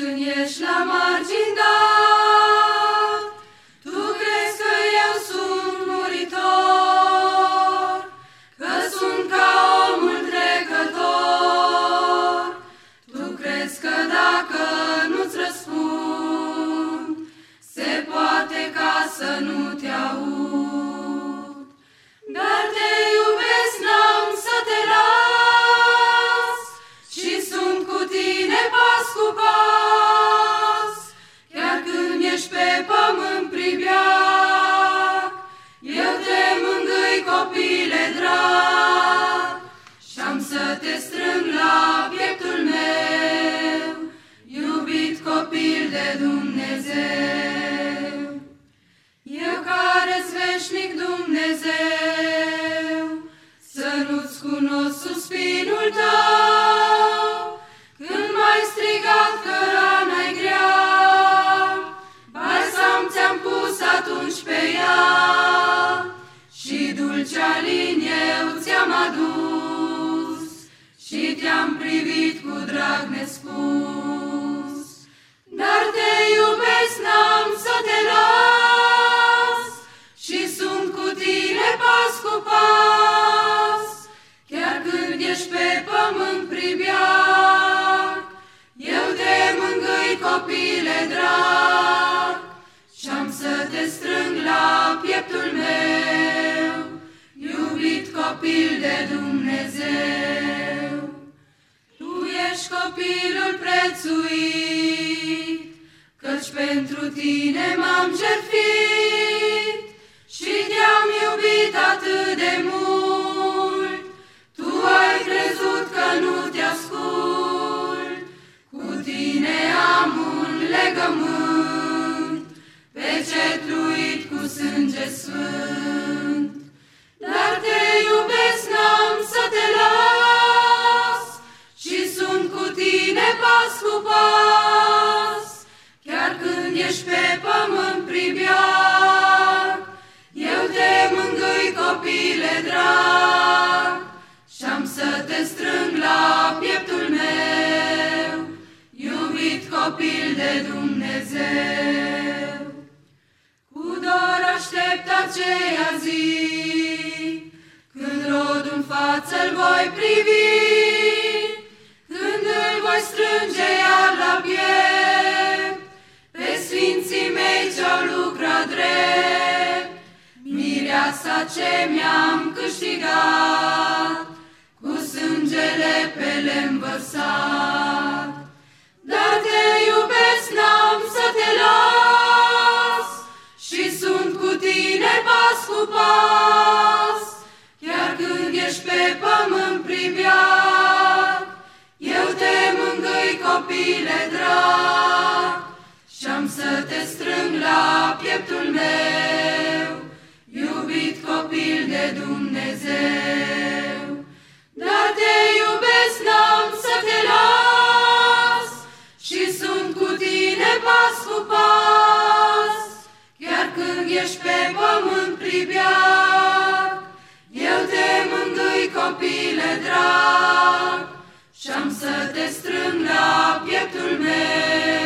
când ești la margini, da, tu crezi că eu sunt muritor, că sunt ca omul trecător. Tu crezi că dacă nu-ți răspund, se poate ca să nu te aud. Dar te iubesc, n-am să te las și sunt cu tine pas cu pas. Chiar când ești pe pământ pribeag, eu te mângâi, copile drag, și-am să te strâng la pieptul meu, iubit copil de Dumnezeu. Eu care-s veșnic Dumnezeu, să nu-ți cunosc suspinul tău, când m-ai strigat că rana-i grea, balsam ți-am pus atunci pe ea, și dulcea lin eu ți-am adus, și te-am privit cu drag nespus. Dar te iubesc, n-am să te las și sunt cu tine pas cu pas. Chiar când ești pe pământ pribeag, eu te mângâi, copile drag, și-am să te strâng la pieptul meu, iubit copil de Dumnezeu. Tu ești copilul prețuit, căci pentru tine m-am jertfit și te-am iubit atât de mult. Tu ai crezut că nu te ascult, cu tine am un legământ, pecetluit cu sânge sfânt. Dar te iubesc, n-am să te las și sunt cu tine pas cu pas. Chiar când ești pe pământ pribeag, eu te mângâi, copile drag, și-am să te strâng la pieptul meu, iubit copil de Dumnezeu. Cu dor aștept aceea zi, când rodul în față-l voi privi, când îl voi strânge iar la piept, pe sfinții mei ce-au lucrat drept, mireasa ce mi-am câștigat, cu sângele pe lemn vărsat. Dar te iubesc, n-am să te las și sunt cu tine pas cu pas. Chiar când ești pe pământ pribeag, eu te mângâi, copile drag, și-am să te strâng la pieptul meu, iubit copil de Dumnezeu. Dar te iubesc, n-am să te las și sunt cu tine pas cu pas. Chiar când ești pe pământ pribeag, eu te mângâi, copile drag, și-am să te strâng la pieptul meu,